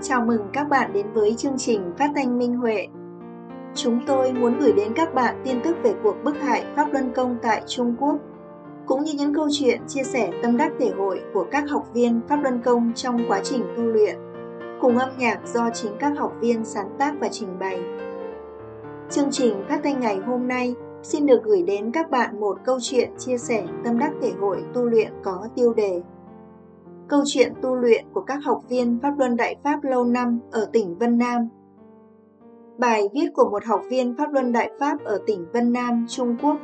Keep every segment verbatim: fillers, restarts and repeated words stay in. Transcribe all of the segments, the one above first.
Chào mừng các bạn đến với chương trình phát thanh Minh Huệ. Chúng tôi muốn gửi đến các bạn tin tức về cuộc bức hại Pháp Luân Công tại Trung Quốc, cũng như những câu chuyện chia sẻ tâm đắc thể hội của các học viên Pháp Luân Công trong quá trình tu luyện, cùng âm nhạc do chính các học viên sáng tác và trình bày. Chương trình phát thanh ngày hôm nay xin được gửi đến các bạn một câu chuyện chia sẻ tâm đắc thể hội tu luyện có tiêu đề Câu chuyện tu luyện của các học viên Pháp Luân Đại Pháp lâu năm ở tỉnh Vân Nam. Bài viết của một học viên Pháp Luân Đại Pháp ở tỉnh Vân Nam, Trung Quốc.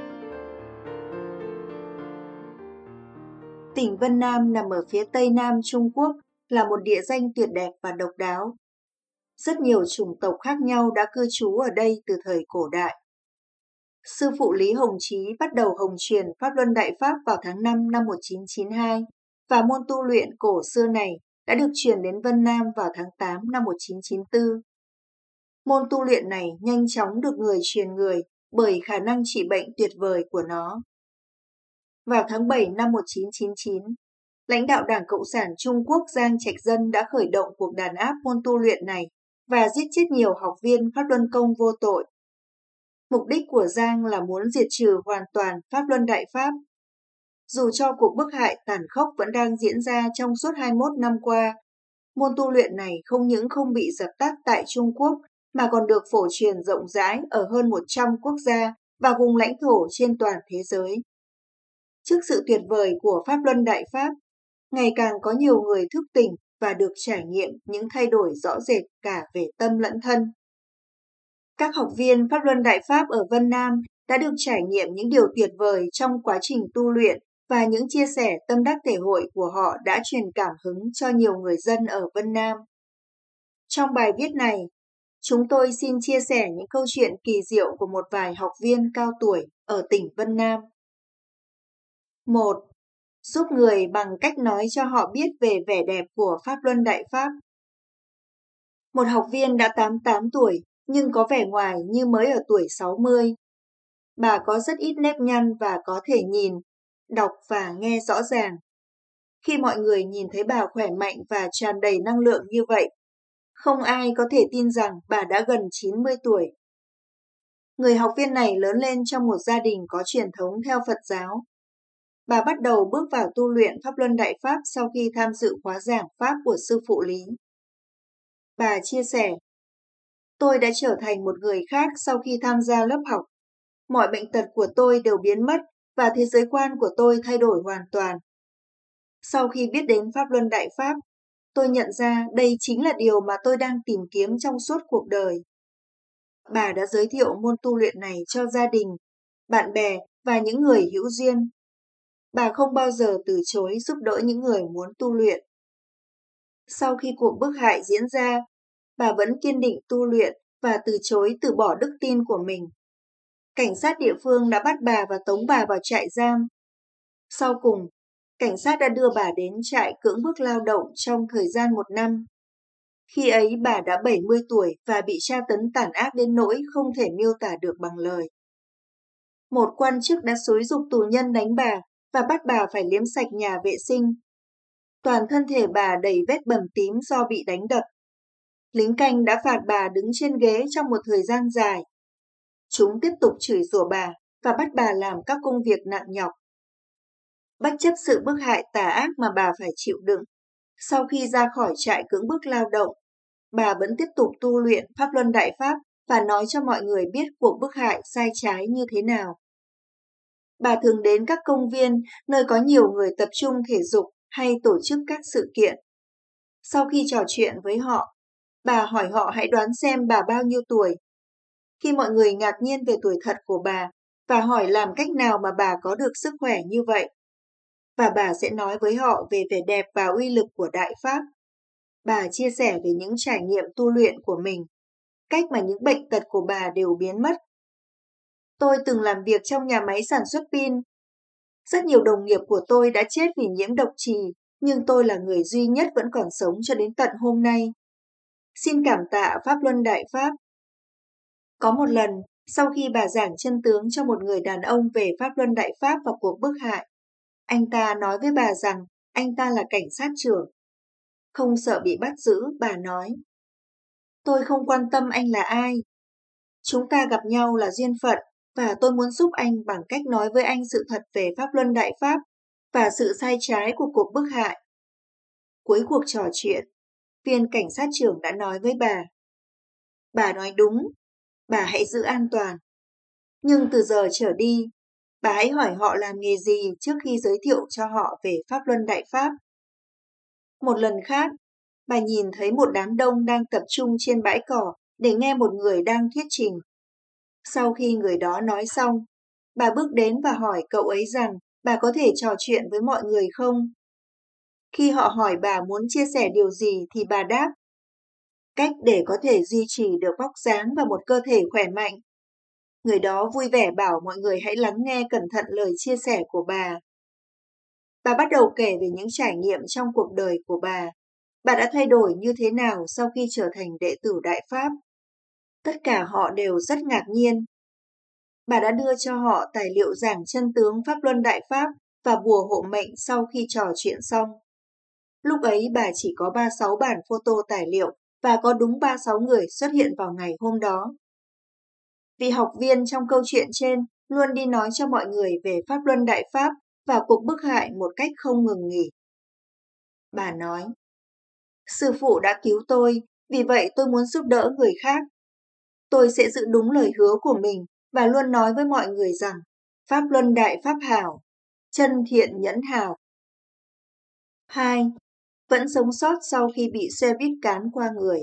Tỉnh Vân Nam nằm ở phía tây nam Trung Quốc, là một địa danh tuyệt đẹp và độc đáo. Rất nhiều chủng tộc khác nhau đã cư trú ở đây từ thời cổ đại. Sư phụ Lý Hồng Chí bắt đầu hồng truyền Pháp Luân Đại Pháp vào tháng năm năm một nghìn chín trăm chín mươi hai, và môn tu luyện cổ xưa này đã được truyền đến Vân Nam vào tháng tám năm một nghìn chín trăm chín mươi tư. Môn tu luyện này nhanh chóng được người truyền người bởi khả năng trị bệnh tuyệt vời của nó. Vào tháng bảy năm một nghìn chín trăm chín mươi chín, lãnh đạo Đảng Cộng sản Trung Quốc Giang Trạch Dân đã khởi động cuộc đàn áp môn tu luyện này và giết chết nhiều học viên Pháp Luân Công vô tội. Mục đích của Giang là muốn diệt trừ hoàn toàn Pháp Luân Đại Pháp. Dù cho cuộc bức hại tàn khốc vẫn đang diễn ra trong suốt hai mươi mốt năm qua, môn tu luyện này không những không bị dập tắt tại Trung Quốc mà còn được phổ truyền rộng rãi ở hơn một trăm quốc gia và vùng lãnh thổ trên toàn thế giới. Trước sự tuyệt vời của Pháp Luân Đại Pháp, ngày càng có nhiều người thức tỉnh và được trải nghiệm những thay đổi rõ rệt cả về tâm lẫn thân. Các học viên Pháp Luân Đại Pháp ở Vân Nam đã được trải nghiệm những điều tuyệt vời trong quá trình tu luyện, và những chia sẻ tâm đắc thể hội của họ đã truyền cảm hứng cho nhiều người dân ở Vân Nam. Trong bài viết này, chúng tôi xin chia sẻ những câu chuyện kỳ diệu của một vài học viên cao tuổi ở tỉnh Vân Nam. một. Giúp người bằng cách nói cho họ biết về vẻ đẹp của Pháp Luân Đại Pháp. Một học viên đã tám mươi tám tuổi nhưng có vẻ ngoài như mới ở tuổi sáu mươi. Bà có rất ít nếp nhăn và có thể nhìn, đọc và nghe rõ ràng. Khi mọi người nhìn thấy bà khỏe mạnh và tràn đầy năng lượng như vậy, không ai có thể tin rằng bà đã gần chín mươi tuổi. Người học viên này lớn lên trong một gia đình có truyền thống theo Phật giáo. Bà bắt đầu bước vào tu luyện Pháp Luân Đại Pháp sau khi tham dự khóa giảng Pháp của sư phụ Lý. Bà chia sẻ, tôi đã trở thành một người khác sau khi tham gia lớp học. Mọi bệnh tật của tôi đều biến mất và thế giới quan của tôi thay đổi hoàn toàn. Sau khi biết đến Pháp Luân Đại Pháp, tôi nhận ra đây chính là điều mà tôi đang tìm kiếm trong suốt cuộc đời. Bà đã giới thiệu môn tu luyện này cho gia đình, bạn bè và những người hữu duyên. Bà không bao giờ từ chối giúp đỡ những người muốn tu luyện. Sau khi cuộc bức hại diễn ra, bà vẫn kiên định tu luyện và từ chối từ bỏ đức tin của mình. Cảnh sát địa phương đã bắt bà và tống bà vào trại giam. Sau cùng, cảnh sát đã đưa bà đến trại cưỡng bức lao động trong thời gian một năm. Khi ấy bà đã bảy mươi tuổi và bị tra tấn tàn ác đến nỗi không thể miêu tả được bằng lời. Một quan chức đã xúi giục tù nhân đánh bà và bắt bà phải liếm sạch nhà vệ sinh. Toàn thân thể bà đầy vết bầm tím do bị đánh đập. Lính canh đã phạt bà đứng trên ghế trong một thời gian dài. Chúng tiếp tục chửi rủa bà và bắt bà làm các công việc nặng nhọc. Bất chấp sự bức hại tà ác mà bà phải chịu đựng, sau khi ra khỏi trại cưỡng bức lao động, bà vẫn tiếp tục tu luyện Pháp Luân Đại Pháp và nói cho mọi người biết cuộc bức hại sai trái như thế nào. Bà thường đến các công viên nơi có nhiều người tập trung thể dục hay tổ chức các sự kiện. Sau khi trò chuyện với họ, bà hỏi họ hãy đoán xem bà bao nhiêu tuổi. Khi mọi người ngạc nhiên về tuổi thật của bà và hỏi làm cách nào mà bà có được sức khỏe như vậy, và bà sẽ nói với họ về vẻ đẹp và uy lực của Đại Pháp. Bà chia sẻ về những trải nghiệm tu luyện của mình, cách mà những bệnh tật của bà đều biến mất. Tôi từng làm việc trong nhà máy sản xuất pin. Rất nhiều đồng nghiệp của tôi đã chết vì nhiễm độc trì, nhưng tôi là người duy nhất vẫn còn sống cho đến tận hôm nay. Xin cảm tạ Pháp Luân Đại Pháp. Có một lần, sau khi bà giảng chân tướng cho một người đàn ông về Pháp Luân Đại Pháp và cuộc bức hại, anh ta nói với bà rằng anh ta là cảnh sát trưởng. Không sợ bị bắt giữ, bà nói. Tôi không quan tâm anh là ai. Chúng ta gặp nhau là duyên phận, và tôi muốn giúp anh bằng cách nói với anh sự thật về Pháp Luân Đại Pháp và sự sai trái của cuộc bức hại. Cuối cuộc trò chuyện, viên cảnh sát trưởng đã nói với bà. Bà nói đúng, bà hãy giữ an toàn. Nhưng từ giờ trở đi, bà hãy hỏi họ làm nghề gì trước khi giới thiệu cho họ về Pháp Luân Đại Pháp. Một lần khác, bà nhìn thấy một đám đông đang tập trung trên bãi cỏ để nghe một người đang thuyết trình. Sau khi người đó nói xong, bà bước đến và hỏi cậu ấy rằng bà có thể trò chuyện với mọi người không? Khi họ hỏi bà muốn chia sẻ điều gì thì bà đáp. Cách để có thể duy trì được vóc dáng và một cơ thể khỏe mạnh. Người đó vui vẻ bảo mọi người hãy lắng nghe cẩn thận lời chia sẻ của bà. Bà bắt đầu kể về những trải nghiệm trong cuộc đời của bà. Bà đã thay đổi như thế nào sau khi trở thành đệ tử Đại Pháp? Tất cả họ đều rất ngạc nhiên. Bà đã đưa cho họ tài liệu giảng chân tướng Pháp Luân Đại Pháp và bùa hộ mệnh sau khi trò chuyện xong. Lúc ấy bà chỉ có ba mươi sáu bản photo tài liệu và có đúng ba mươi sáu người xuất hiện vào ngày hôm đó. Vị học viên trong câu chuyện trên luôn đi nói cho mọi người về Pháp Luân Đại Pháp và cuộc bức hại một cách không ngừng nghỉ. Bà nói, sư phụ đã cứu tôi, vì vậy tôi muốn giúp đỡ người khác. Tôi sẽ giữ đúng lời hứa của mình và luôn nói với mọi người rằng Pháp Luân Đại Pháp hảo, chân thiện nhẫn hảo. hai. Vẫn sống sót sau khi bị xe buýt cán qua người.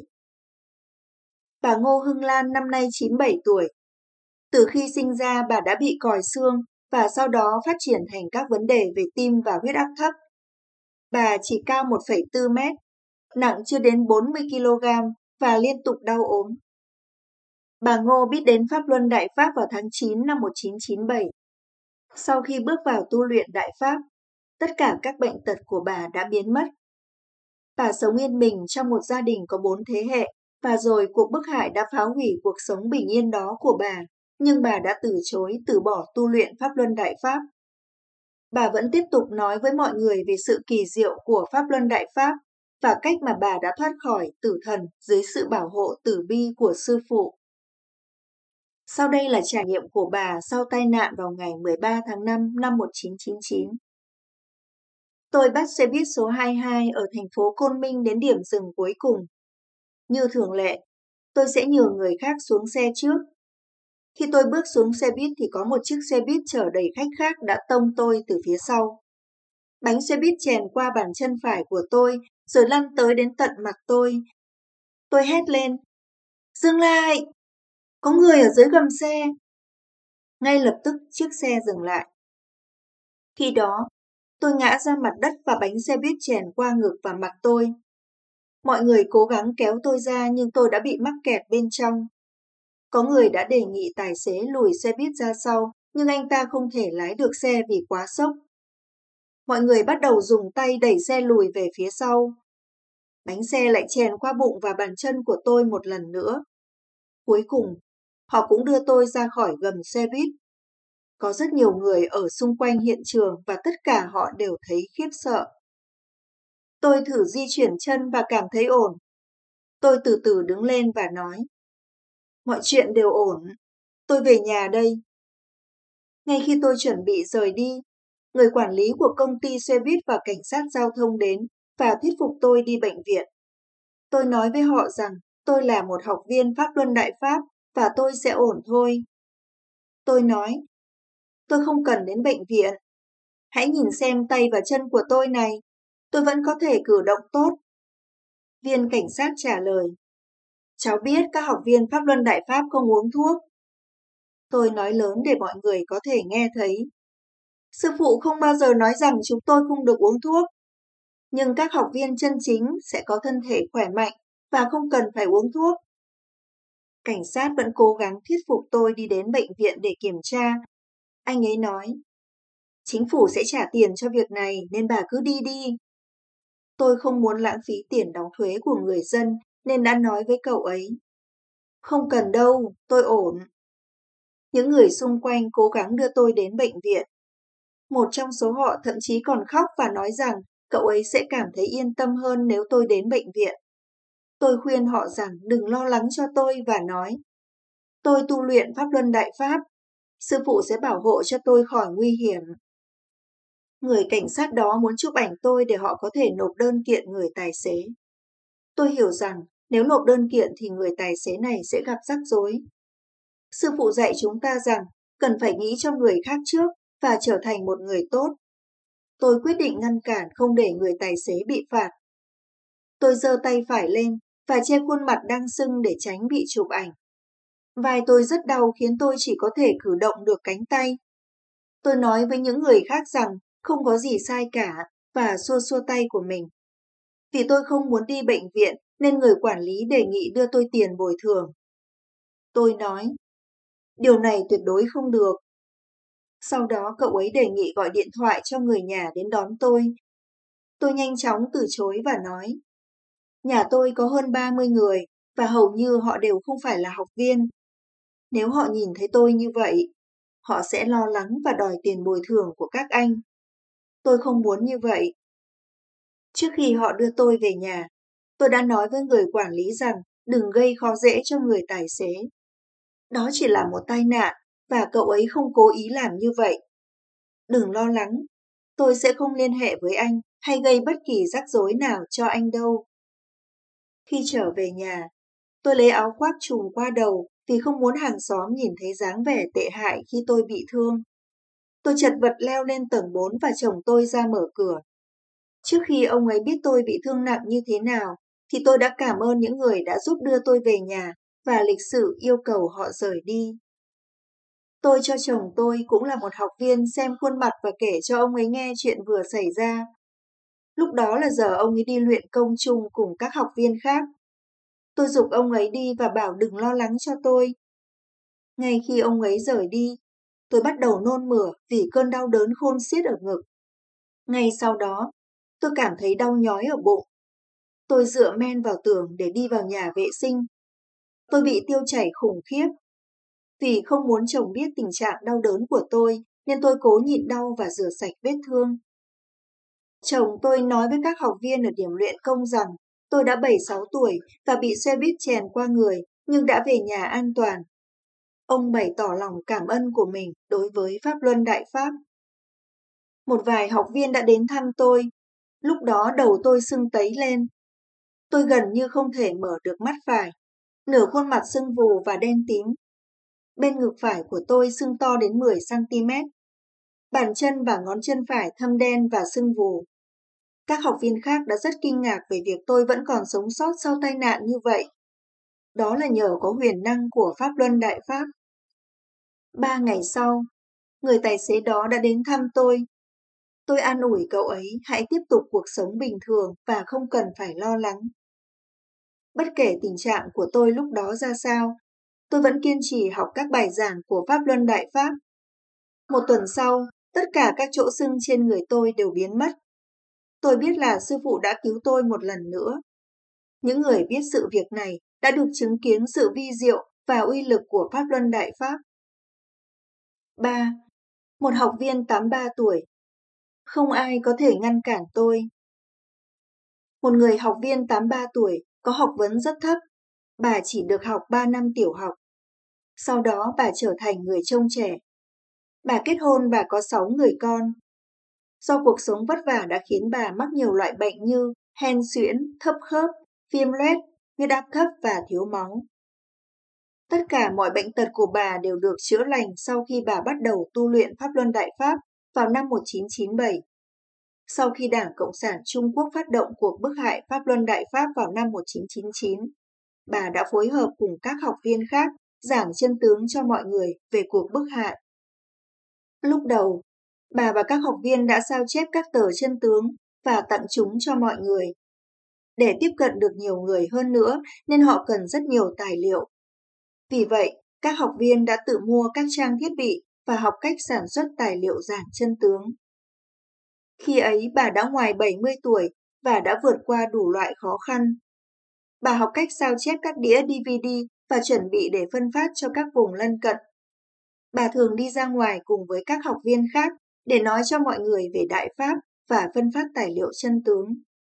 Bà Ngô Hưng Lan năm nay chín mươi bảy tuổi. Từ khi sinh ra bà đã bị còi xương và sau đó phát triển thành các vấn đề về tim và huyết áp thấp. Bà chỉ cao một phẩy bốn mét, nặng chưa đến bốn mươi ki lô gam và liên tục đau ốm. Bà Ngô biết đến Pháp Luân Đại Pháp vào tháng chín năm một nghìn chín trăm chín mươi bảy. Sau khi bước vào tu luyện Đại Pháp, tất cả các bệnh tật của bà đã biến mất. Bà sống yên bình trong một gia đình có bốn thế hệ, và rồi cuộc bức hại đã phá hủy cuộc sống bình yên đó của bà, nhưng bà đã từ chối từ bỏ tu luyện Pháp Luân Đại Pháp. Bà vẫn tiếp tục nói với mọi người về sự kỳ diệu của Pháp Luân Đại Pháp và cách mà bà đã thoát khỏi tử thần dưới sự bảo hộ tử bi của sư phụ. Sau đây là trải nghiệm của bà sau tai nạn vào ngày mười ba tháng năm năm một nghìn chín trăm chín mươi chín. Tôi bắt xe buýt số hai mươi hai ở thành phố Côn Minh đến điểm dừng cuối cùng. Như thường lệ, tôi sẽ nhờ người khác xuống xe trước. Khi tôi bước xuống xe buýt thì có một chiếc xe buýt chở đầy khách khác đã tông tôi từ phía sau. Bánh xe buýt chèn qua bàn chân phải của tôi rồi lăn tới đến tận mặt tôi. Tôi hét lên, dừng lại! Có người ở dưới gầm xe! Ngay lập tức chiếc xe dừng lại. Khi đó, tôi ngã ra mặt đất và bánh xe buýt chèn qua ngực và mặt tôi. Mọi người cố gắng kéo tôi ra nhưng tôi đã bị mắc kẹt bên trong. Có người đã đề nghị tài xế lùi xe buýt ra sau, nhưng anh ta không thể lái được xe vì quá sốc. Mọi người bắt đầu dùng tay đẩy xe lùi về phía sau. Bánh xe lại chèn qua bụng và bàn chân của tôi một lần nữa. Cuối cùng, họ cũng đưa tôi ra khỏi gầm xe buýt. Có rất nhiều người ở xung quanh hiện trường và tất cả họ đều thấy khiếp sợ. Tôi thử di chuyển chân và cảm thấy ổn. Tôi từ từ đứng lên và nói, mọi chuyện đều ổn, tôi về nhà đây. Ngay khi tôi chuẩn bị rời đi, người quản lý của công ty xe buýt và cảnh sát giao thông đến và thuyết phục tôi đi bệnh viện. Tôi nói với họ rằng tôi là một học viên Pháp Luân Đại Pháp và tôi sẽ ổn thôi. Tôi nói, tôi không cần đến bệnh viện. Hãy nhìn xem tay và chân của tôi này, tôi vẫn có thể cử động tốt. Viên cảnh sát trả lời, cháu biết các học viên Pháp Luân Đại Pháp không uống thuốc. Tôi nói lớn để mọi người có thể nghe thấy. Sư phụ không bao giờ nói rằng chúng tôi không được uống thuốc. Nhưng các học viên chân chính sẽ có thân thể khỏe mạnh và không cần phải uống thuốc. Cảnh sát vẫn cố gắng thuyết phục tôi đi đến bệnh viện để kiểm tra. Anh ấy nói, chính phủ sẽ trả tiền cho việc này nên bà cứ đi đi. Tôi không muốn lãng phí tiền đóng thuế của người dân nên đã nói với cậu ấy. Không cần đâu, tôi ổn. Những người xung quanh cố gắng đưa tôi đến bệnh viện. Một trong số họ thậm chí còn khóc và nói rằng cậu ấy sẽ cảm thấy yên tâm hơn nếu tôi đến bệnh viện. Tôi khuyên họ rằng đừng lo lắng cho tôi và nói, tôi tu luyện Pháp Luân Đại Pháp, sư phụ sẽ bảo hộ cho tôi khỏi nguy hiểm. Người cảnh sát đó muốn chụp ảnh tôi để họ có thể nộp đơn kiện người tài xế. Tôi hiểu rằng nếu nộp đơn kiện thì người tài xế này sẽ gặp rắc rối. Sư phụ dạy chúng ta rằng cần phải nghĩ cho người khác trước và trở thành một người tốt. Tôi quyết định ngăn cản không để người tài xế bị phạt. Tôi giơ tay phải lên và che khuôn mặt đang sưng để tránh bị chụp ảnh. Vai tôi rất đau khiến tôi chỉ có thể cử động được cánh tay. Tôi nói với những người khác rằng không có gì sai cả và xua xua tay của mình. Vì tôi không muốn đi bệnh viện nên người quản lý đề nghị đưa tôi tiền bồi thường. Tôi nói, điều này tuyệt đối không được. Sau đó cậu ấy đề nghị gọi điện thoại cho người nhà đến đón tôi. Tôi nhanh chóng từ chối và nói, nhà tôi có hơn ba mươi người và hầu như họ đều không phải là học viên. Nếu họ nhìn thấy tôi như vậy, họ sẽ lo lắng và đòi tiền bồi thường của các anh. Tôi không muốn như vậy. Trước khi họ đưa tôi về nhà, tôi đã nói với người quản lý rằng đừng gây khó dễ cho người tài xế. Đó chỉ là một tai nạn và cậu ấy không cố ý làm như vậy. Đừng lo lắng, tôi sẽ không liên hệ với anh hay gây bất kỳ rắc rối nào cho anh đâu. Khi trở về nhà, tôi lấy áo khoác trùm qua đầu vì không muốn hàng xóm nhìn thấy dáng vẻ tệ hại khi tôi bị thương. Tôi chật vật leo lên tầng bốn và chồng tôi ra mở cửa. Trước khi ông ấy biết tôi bị thương nặng như thế nào, thì tôi đã cảm ơn những người đã giúp đưa tôi về nhà và lịch sự yêu cầu họ rời đi. Tôi cho chồng tôi cũng là một học viên xem khuôn mặt và kể cho ông ấy nghe chuyện vừa xảy ra. Lúc đó là giờ ông ấy đi luyện công chung cùng các học viên khác. Tôi giục ông ấy đi và bảo đừng lo lắng cho tôi. Ngay khi ông ấy rời đi, tôi bắt đầu nôn mửa vì cơn đau đớn khôn xiết ở ngực. Ngay sau đó, tôi cảm thấy đau nhói ở bụng. Tôi dựa men vào tường để đi vào nhà vệ sinh. Tôi bị tiêu chảy khủng khiếp. Vì không muốn chồng biết tình trạng đau đớn của tôi, nên tôi cố nhịn đau và rửa sạch vết thương. Chồng tôi nói với các học viên ở điểm luyện công rằng tôi đã bảy sáu tuổi và bị xe buýt chèn qua người, nhưng đã về nhà an toàn. Ông bày tỏ lòng cảm ơn của mình đối với Pháp Luân Đại Pháp. Một vài học viên đã đến thăm tôi. Lúc đó đầu tôi sưng tấy lên. Tôi gần như không thể mở được mắt phải. Nửa khuôn mặt sưng vù và đen tím. Bên ngực phải của tôi sưng to đến mười xăng ti mét. Bàn chân và ngón chân phải thâm đen và sưng vù. Các học viên khác đã rất kinh ngạc về việc tôi vẫn còn sống sót sau tai nạn như vậy. Đó là nhờ có huyền năng của Pháp Luân Đại Pháp. Ba ngày sau, người tài xế đó đã đến thăm tôi. Tôi an ủi cậu ấy hãy tiếp tục cuộc sống bình thường và không cần phải lo lắng. Bất kể tình trạng của tôi lúc đó ra sao, tôi vẫn kiên trì học các bài giảng của Pháp Luân Đại Pháp. Một tuần sau, tất cả các chỗ sưng trên người tôi đều biến mất. Tôi biết là sư phụ đã cứu tôi một lần nữa. Những người biết sự việc này đã được chứng kiến sự vi diệu và uy lực của Pháp Luân Đại Pháp. ba. Một học viên tám mươi ba tuổi. Không ai có thể ngăn cản tôi. Một người học viên tám mươi ba tuổi có học vấn rất thấp. Bà chỉ được học ba năm tiểu học. Sau đó bà trở thành người trông trẻ. Bà kết hôn và có sáu người con. Do cuộc sống vất vả đã khiến bà mắc nhiều loại bệnh như hen suyễn, thấp khớp, viêm loét, huyết áp thấp và thiếu máu. Tất cả mọi bệnh tật của bà đều được chữa lành sau khi bà bắt đầu tu luyện Pháp Luân Đại Pháp vào năm một nghìn chín trăm chín mươi bảy. Sau khi Đảng Cộng sản Trung Quốc phát động cuộc bức hại Pháp Luân Đại Pháp vào năm một nghìn chín trăm chín mươi chín, bà đã phối hợp cùng các học viên khác giảng chân tướng cho mọi người về cuộc bức hại. Lúc đầu, bà và các học viên đã sao chép các tờ chân tướng và tặng chúng cho mọi người. Để tiếp cận được nhiều người hơn nữa nên họ cần rất nhiều tài liệu. Vì vậy, các học viên đã tự mua các trang thiết bị và học cách sản xuất tài liệu giảng chân tướng. Khi ấy bà đã ngoài bảy mươi tuổi và đã vượt qua đủ loại khó khăn. Bà học cách sao chép các đĩa đê vê đê và chuẩn bị để phân phát cho các vùng lân cận. Bà thường đi ra ngoài cùng với các học viên khác để nói cho mọi người về Đại Pháp và phân phát tài liệu chân tướng.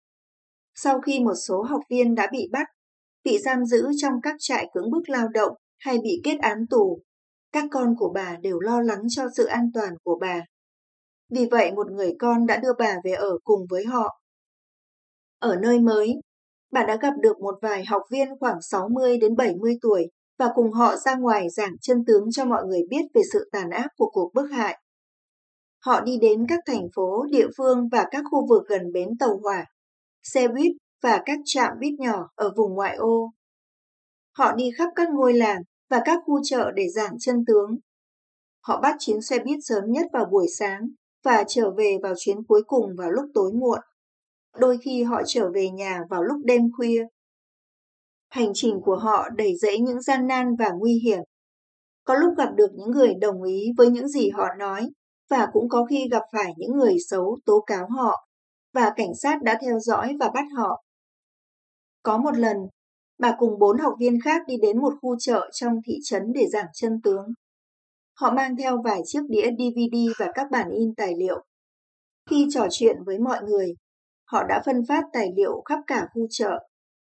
Sau khi một số học viên đã bị bắt, bị giam giữ trong các trại cưỡng bức lao động hay bị kết án tù, các con của bà đều lo lắng cho sự an toàn của bà. Vì vậy một người con đã đưa bà về ở cùng với họ. Ở nơi mới, bà đã gặp được một vài học viên khoảng sáu mươi đến bảy mươi tuổi và cùng họ ra ngoài giảng chân tướng cho mọi người biết về sự tàn ác của cuộc bức hại. Họ đi đến các thành phố, địa phương và các khu vực gần bến tàu hỏa, xe buýt và các trạm buýt nhỏ ở vùng ngoại ô. Họ đi khắp các ngôi làng và các khu chợ để giảng chân tướng. Họ bắt chuyến xe buýt sớm nhất vào buổi sáng và trở về vào chuyến cuối cùng vào lúc tối muộn. Đôi khi họ trở về nhà vào lúc đêm khuya. Hành trình của họ đầy rẫy những gian nan và nguy hiểm. Có lúc gặp được những người đồng ý với những gì họ nói, và cũng có khi gặp phải những người xấu tố cáo họ, và cảnh sát đã theo dõi và bắt họ. Có một lần, bà cùng bốn học viên khác đi đến một khu chợ trong thị trấn để giảng chân tướng. Họ mang theo vài chiếc đĩa đê vê đê và các bản in tài liệu. Khi trò chuyện với mọi người, họ đã phân phát tài liệu khắp cả khu chợ.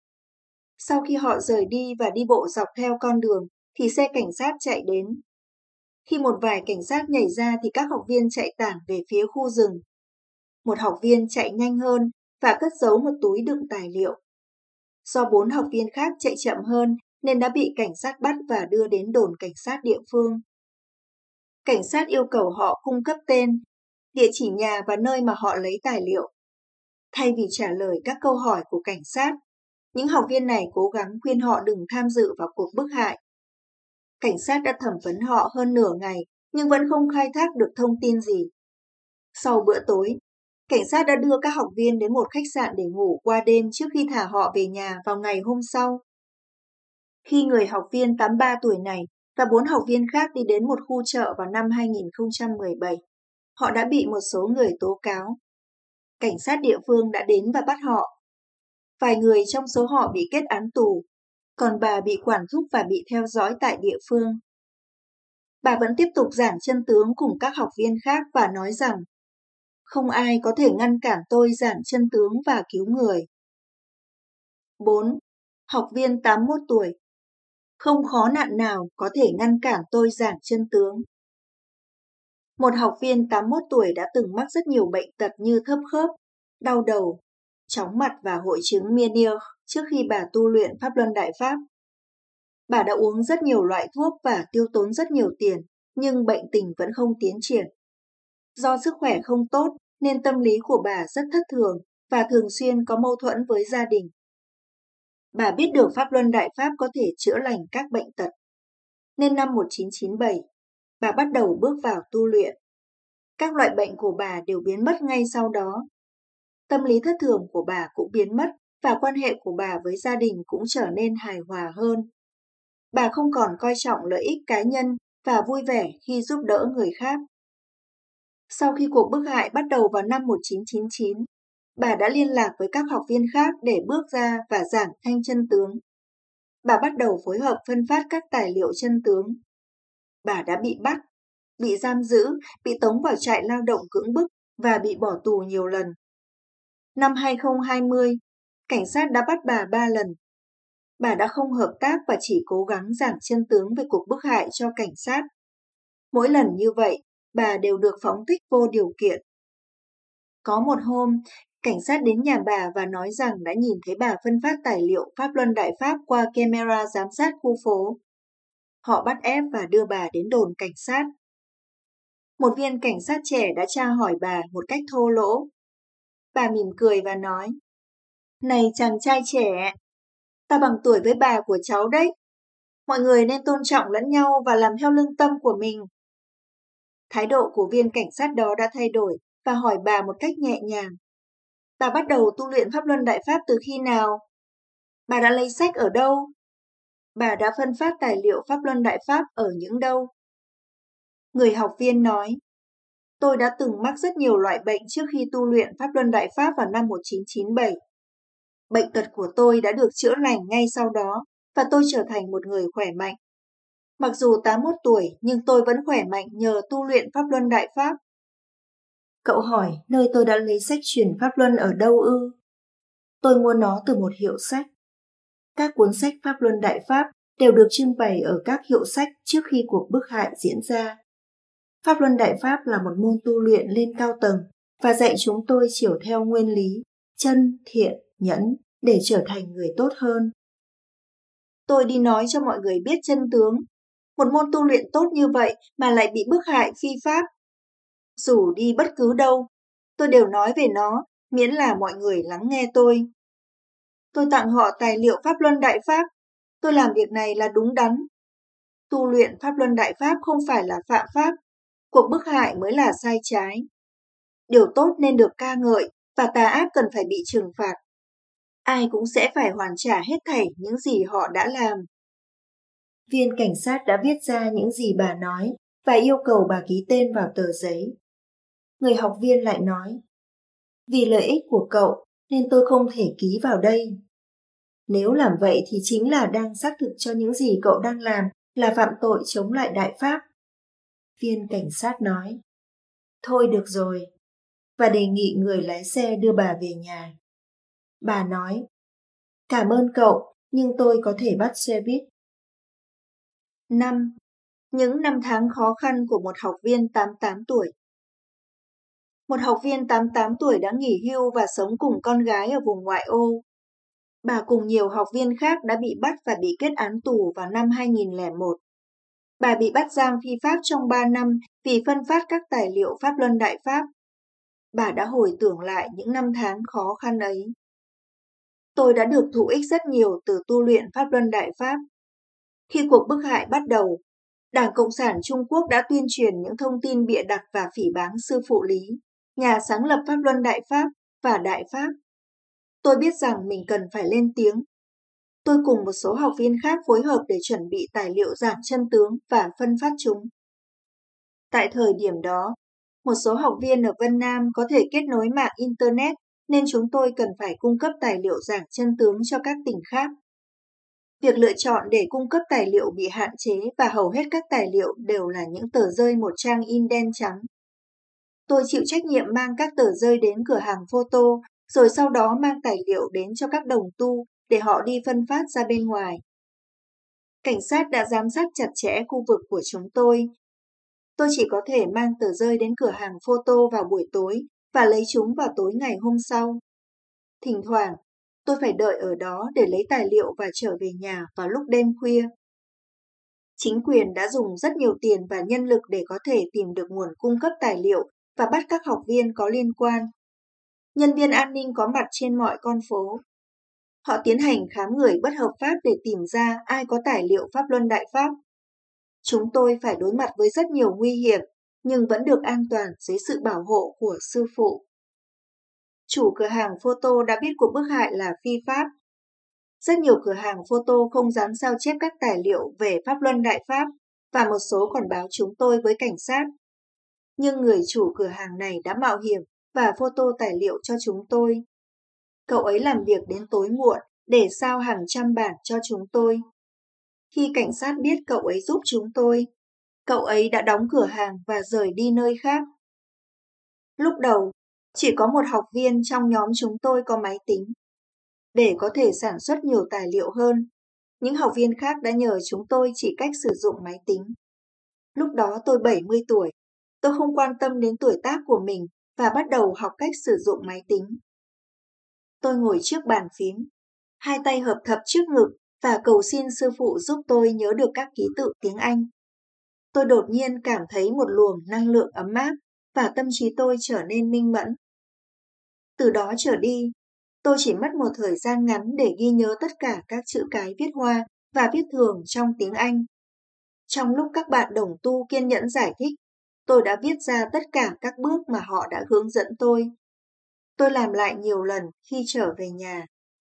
Sau khi họ rời đi và đi bộ dọc theo con đường, thì xe cảnh sát chạy đến. Khi một vài cảnh sát nhảy ra thì các học viên chạy tản về phía khu rừng. Một học viên chạy nhanh hơn và cất giấu một túi đựng tài liệu. Do bốn học viên khác chạy chậm hơn nên đã bị cảnh sát bắt và đưa đến đồn cảnh sát địa phương. Cảnh sát yêu cầu họ cung cấp tên, địa chỉ nhà và nơi mà họ lấy tài liệu. Thay vì trả lời các câu hỏi của cảnh sát, những học viên này cố gắng khuyên họ đừng tham dự vào cuộc bức hại. Cảnh sát đã thẩm vấn họ hơn nửa ngày nhưng vẫn không khai thác được thông tin gì. Sau bữa tối, cảnh sát đã đưa các học viên đến một khách sạn để ngủ qua đêm trước khi thả họ về nhà vào ngày hôm sau. Khi người học viên tám mươi ba tuổi này và bốn học viên khác đi đến một khu chợ vào năm hai nghìn không trăm mười bảy, họ đã bị một số người tố cáo. Cảnh sát địa phương đã đến và bắt họ. Vài người trong số họ bị kết án tù, còn bà bị quản thúc và bị theo dõi tại địa phương. Bà vẫn tiếp tục giảng chân tướng cùng các học viên khác và nói rằng không ai có thể ngăn cản tôi giảng chân tướng và cứu người. bốn. Học viên tám mươi mốt tuổi. Không khó nạn nào có thể ngăn cản tôi giảng chân tướng. Một học viên tám mươi mốt tuổi đã từng mắc rất nhiều bệnh tật như thấp khớp, đau đầu, chóng mặt và hội chứng Meniere trước khi bà tu luyện Pháp Luân Đại Pháp. Bà đã uống rất nhiều loại thuốc và tiêu tốn rất nhiều tiền, nhưng bệnh tình vẫn không tiến triển. Do sức khỏe không tốt nên tâm lý của bà rất thất thường và thường xuyên có mâu thuẫn với gia đình. Bà biết được Pháp Luân Đại Pháp có thể chữa lành các bệnh tật. Nên năm một nghìn chín trăm chín mươi bảy, bà bắt đầu bước vào tu luyện. Các loại bệnh của bà đều biến mất ngay sau đó. Tâm lý thất thường của bà cũng biến mất và quan hệ của bà với gia đình cũng trở nên hài hòa hơn. Bà không còn coi trọng lợi ích cá nhân và vui vẻ khi giúp đỡ người khác. Sau khi cuộc bức hại bắt đầu vào năm một nghìn chín trăm chín mươi chín, bà đã liên lạc với các học viên khác để bước ra và giảng thanh chân tướng. Bà bắt đầu phối hợp phân phát các tài liệu chân tướng. Bà đã bị bắt, bị giam giữ, bị tống vào trại lao động cưỡng bức và bị bỏ tù nhiều lần. Năm hai nghìn không trăm hai mươi, cảnh sát đã bắt bà ba lần. Bà đã không hợp tác và chỉ cố gắng giảng chân tướng về cuộc bức hại cho cảnh sát. Mỗi lần như vậy, bà đều được phóng thích vô điều kiện. Có một hôm, cảnh sát đến nhà bà và nói rằng đã nhìn thấy bà phân phát tài liệu Pháp Luân Đại Pháp qua camera giám sát khu phố. Họ bắt ép và đưa bà đến đồn cảnh sát. Một viên cảnh sát trẻ đã tra hỏi bà một cách thô lỗ. Bà mỉm cười và nói, "Này chàng trai trẻ, ta bằng tuổi với bà của cháu đấy. Mọi người nên tôn trọng lẫn nhau và làm theo lương tâm của mình." Thái độ của viên cảnh sát đó đã thay đổi và hỏi bà một cách nhẹ nhàng. Bà bắt đầu tu luyện Pháp Luân Đại Pháp từ khi nào? Bà đã lấy sách ở đâu? Bà đã phân phát tài liệu Pháp Luân Đại Pháp ở những đâu? Người học viên nói, tôi đã từng mắc rất nhiều loại bệnh trước khi tu luyện Pháp Luân Đại Pháp vào năm một nghìn chín trăm chín mươi bảy. Bệnh tật của tôi đã được chữa lành ngay sau đó và tôi trở thành một người khỏe mạnh. Mặc dù tám mươi mốt tuổi nhưng tôi vẫn khỏe mạnh nhờ tu luyện Pháp Luân Đại Pháp. Cậu hỏi nơi tôi đã lấy sách truyền Pháp Luân ở đâu ư? Tôi mua nó từ một hiệu sách. Các cuốn sách Pháp Luân Đại Pháp đều được trưng bày ở các hiệu sách trước khi cuộc bức hại diễn ra. Pháp Luân Đại Pháp là một môn tu luyện lên cao tầng và dạy chúng tôi chiều theo nguyên lý chân, thiện, nhẫn để trở thành người tốt hơn. Tôi đi nói cho mọi người biết chân tướng. Một môn tu luyện tốt như vậy mà lại bị bức hại phi pháp. Dù đi bất cứ đâu, tôi đều nói về nó, miễn là mọi người lắng nghe tôi. Tôi tặng họ tài liệu Pháp Luân Đại Pháp. Tôi làm việc này là đúng đắn. Tu luyện Pháp Luân Đại Pháp không phải là phạm pháp. Cuộc bức hại mới là sai trái. Điều tốt nên được ca ngợi và tà ác cần phải bị trừng phạt. Ai cũng sẽ phải hoàn trả hết thảy những gì họ đã làm. Viên cảnh sát đã viết ra những gì bà nói và yêu cầu bà ký tên vào tờ giấy. Người học viên lại nói, vì lợi ích của cậu nên tôi không thể ký vào đây. Nếu làm vậy thì chính là đang xác thực cho những gì cậu đang làm là phạm tội chống lại Đại Pháp. Viên cảnh sát nói, thôi được rồi, và đề nghị người lái xe đưa bà về nhà. Bà nói, cảm ơn cậu, nhưng tôi có thể bắt xe buýt. năm. Những năm tháng khó khăn của một học viên tám mươi tám tuổi. Một học viên tám mươi tám tuổi đã nghỉ hưu và sống cùng con gái ở vùng ngoại ô. Bà cùng nhiều học viên khác đã bị bắt và bị kết án tù vào năm hai nghìn lẻ một. Bà bị bắt giam phi pháp trong ba năm vì phân phát các tài liệu Pháp Luân Đại Pháp. Bà đã hồi tưởng lại những năm tháng khó khăn ấy. Tôi đã được thụ ích rất nhiều từ tu luyện Pháp Luân Đại Pháp. Khi cuộc bức hại bắt đầu, Đảng Cộng sản Trung Quốc đã tuyên truyền những thông tin bịa đặt và phỉ báng sư phụ Lý, nhà sáng lập Pháp Luân Đại Pháp và Đại Pháp. Tôi biết rằng mình cần phải lên tiếng. Tôi cùng một số học viên khác phối hợp để chuẩn bị tài liệu giảng chân tướng và phân phát chúng. Tại thời điểm đó, một số học viên ở Vân Nam có thể kết nối mạng Internet nên chúng tôi cần phải cung cấp tài liệu giảng chân tướng cho các tỉnh khác. Việc lựa chọn để cung cấp tài liệu bị hạn chế và hầu hết các tài liệu đều là những tờ rơi một trang in đen trắng. Tôi chịu trách nhiệm mang các tờ rơi đến cửa hàng photo, rồi sau đó mang tài liệu đến cho các đồng tu để họ đi phân phát ra bên ngoài. Cảnh sát đã giám sát chặt chẽ khu vực của chúng tôi. Tôi chỉ có thể mang tờ rơi đến cửa hàng photo vào buổi tối và lấy chúng vào tối ngày hôm sau. Thỉnh thoảng, tôi phải đợi ở đó để lấy tài liệu và trở về nhà vào lúc đêm khuya. Chính quyền đã dùng rất nhiều tiền và nhân lực để có thể tìm được nguồn cung cấp tài liệu và bắt các học viên có liên quan. Nhân viên an ninh có mặt trên mọi con phố. Họ tiến hành khám người bất hợp pháp để tìm ra ai có tài liệu Pháp Luân Đại Pháp. Chúng tôi phải đối mặt với rất nhiều nguy hiểm, nhưng vẫn được an toàn dưới sự bảo hộ của sư phụ. Chủ cửa hàng photo đã biết cuộc bức hại là phi pháp. Rất nhiều cửa hàng photo không dám sao chép các tài liệu về Pháp Luân Đại Pháp và một số còn báo chúng tôi với cảnh sát. Nhưng người chủ cửa hàng này đã mạo hiểm và photo tài liệu cho chúng tôi. Cậu ấy làm việc đến tối muộn để sao hàng trăm bản cho chúng tôi. Khi cảnh sát biết cậu ấy giúp chúng tôi, cậu ấy đã đóng cửa hàng và rời đi nơi khác. Lúc đầu, chỉ có một học viên trong nhóm chúng tôi có máy tính. Để có thể sản xuất nhiều tài liệu hơn, những học viên khác đã nhờ chúng tôi chỉ cách sử dụng máy tính. Lúc đó tôi bảy mươi tuổi, tôi không quan tâm đến tuổi tác của mình và bắt đầu học cách sử dụng máy tính. Tôi ngồi trước bàn phím, hai tay hợp thập trước ngực và cầu xin sư phụ giúp tôi nhớ được các ký tự tiếng Anh. Tôi đột nhiên cảm thấy một luồng năng lượng ấm áp và tâm trí tôi trở nên minh mẫn. Từ đó trở đi, tôi chỉ mất một thời gian ngắn để ghi nhớ tất cả các chữ cái viết hoa và viết thường trong tiếng Anh. Trong lúc các bạn đồng tu kiên nhẫn giải thích, tôi đã viết ra tất cả các bước mà họ đã hướng dẫn tôi. Tôi làm lại nhiều lần khi trở về nhà.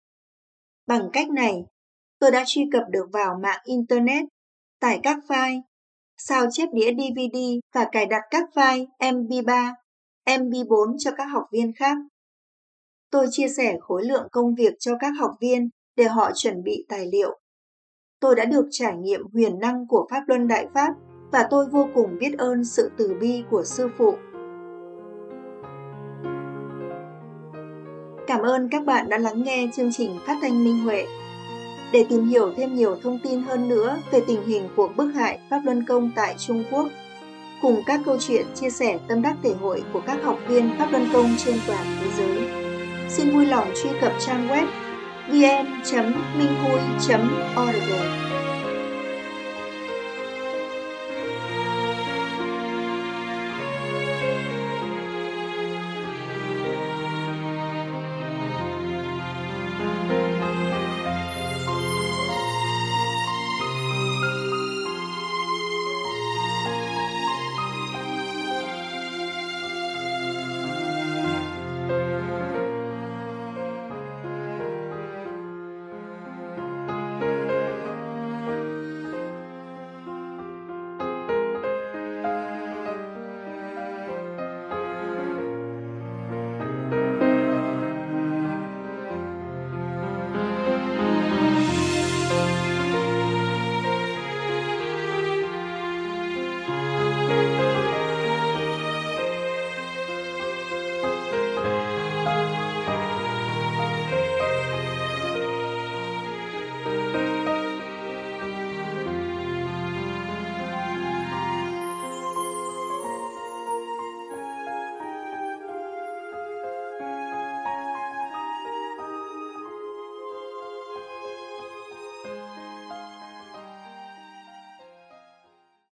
Bằng cách này, tôi đã truy cập được vào mạng Internet, tải các file, sao chép đĩa đê vê đê và cài đặt các file em pê ba, em pê bốn cho các học viên khác. Tôi chia sẻ khối lượng công việc cho các học viên để họ chuẩn bị tài liệu. Tôi đã được trải nghiệm huyền năng của Pháp Luân Đại Pháp và tôi vô cùng biết ơn sự từ bi của sư phụ. Cảm ơn các bạn đã lắng nghe chương trình phát thanh Minh Huệ. Để tìm hiểu thêm nhiều thông tin hơn nữa về tình hình cuộc bức hại Pháp Luân Công tại Trung Quốc, cùng các câu chuyện chia sẻ tâm đắc thể hội của các học viên Pháp Luân Công trên toàn thế giới, xin vui lòng truy cập trang web vn chấm minh hui chấm org.